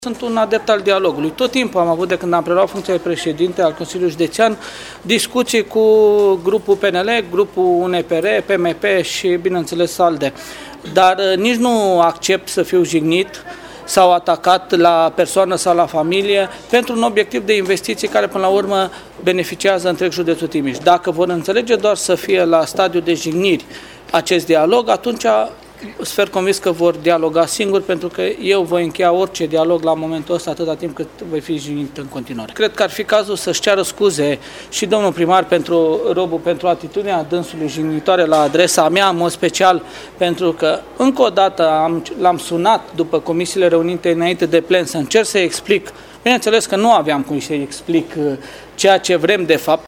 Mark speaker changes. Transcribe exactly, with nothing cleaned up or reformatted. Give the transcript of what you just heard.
Speaker 1: Sunt un adept al dialogului. Tot timpul am avut, de când am preluat funcția de președinte al Consiliului Județean, discuții cu grupul P N L, grupul U N P R, P M P și, bineînțeles, ALDE. Dar nici nu accept să fiu jignit sau atacat la persoană sau la familie pentru un obiectiv de investiții care, până la urmă, beneficiază întreg județul Timiș. Dacă vor înțelege doar să fie la stadiul de jigniri acest dialog, atunci sper convins că vor dialoga singuri, pentru că eu voi încheia orice dialog la momentul ăsta atâta timp cât voi fi jignit în continuare. Cred că ar fi cazul să-și ceară scuze și domnul primar pentru Robu, pentru atitudinea dânsului jignitoare la adresa mea, în mod special pentru că încă o dată am, l-am sunat după comisiile reunite înainte de plen să încerc să-i explic. Bineînțeles că nu aveam cum să-i explic ceea ce vrem de fapt.